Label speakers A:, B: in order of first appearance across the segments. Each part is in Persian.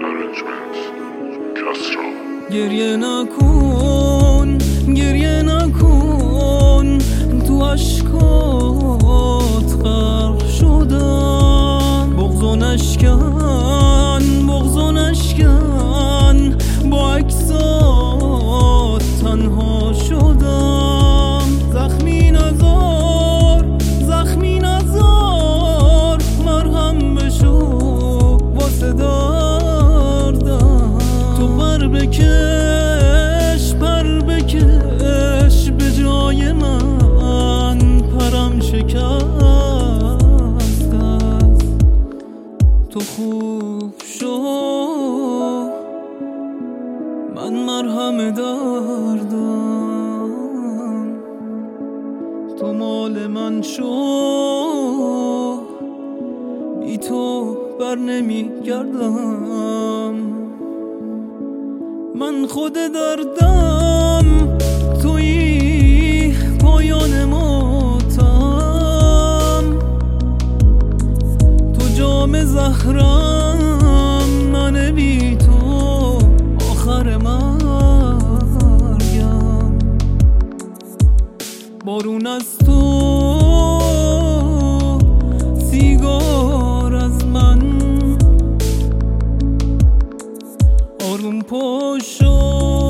A: گریه نکن، گریه نکن، تو عشقات غرق شدم. بغض و نشکن، بغض و نشکن، با عکسات تنها شدم. زخمی نزار، زخمی نزار، مرهم بشو واسه دردم. تو پر بکش، پر بکش، به جای من پرم شکست است. تو خوب شو، من مرهم دردم. تو مال من شو، بی تو بر نمی گردم. من خود دردم، تویی پایان ماتم. تو جام زهرم، من بی تو آخر مرگم. بارون از تو، سیگار از من. آروم پاشو،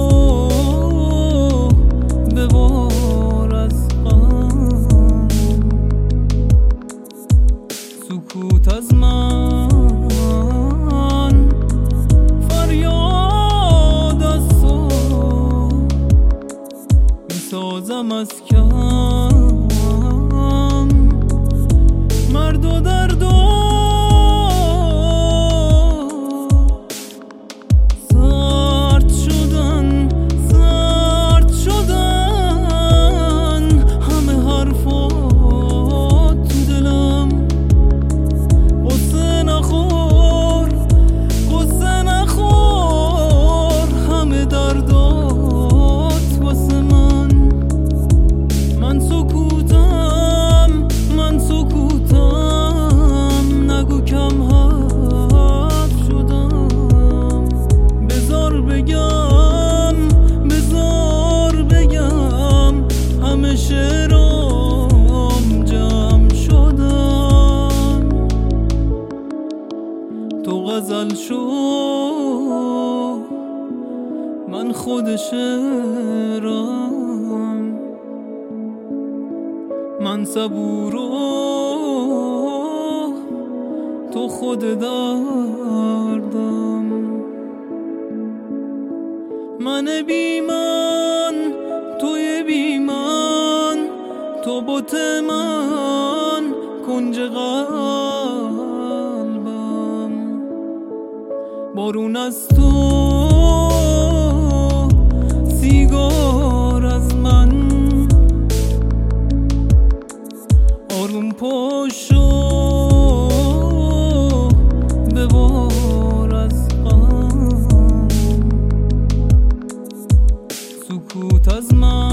A: ببار از غم. سکوت از من، فریاد از تو. میسازم از کم مرد و درد و تو غزل شو، من خود شعرم. من صبورو، تو خود دردم. من بی من، توی بی من، تو بوت من، کنج قلبم. بارون از تو، سیگار از من. آروم پاشو، ببار از غم. سکوت از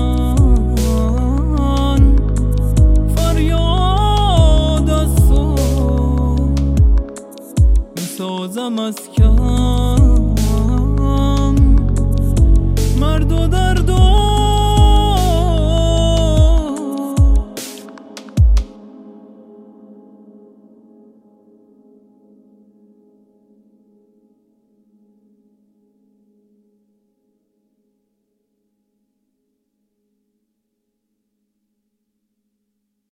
A: من، فریاد از تو. میسازم از کم مرد و درد و